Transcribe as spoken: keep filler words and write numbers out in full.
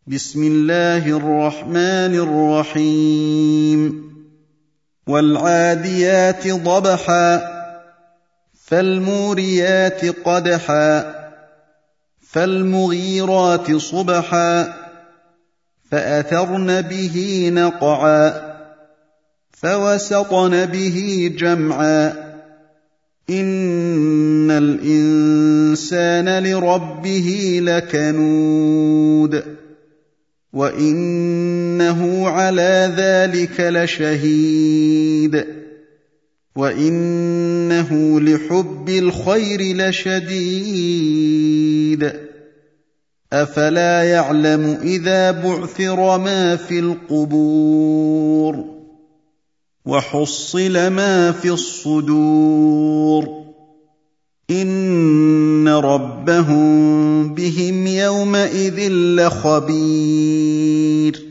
بسم الله الرحمن الرحيم والعاديات ضبحا فالموريات قدحا فالمغيرات صبحا فأثرن به نقعا فوسطن به جمعا إن الإنسان لربه لكنود وإنه على ذلك لشهيد وإنه لحب الخير لشديد أفلا يعلم إذا بعثر ما في القبور وحصل ما في الصدور إن ربهم بهم يومئذ لخبير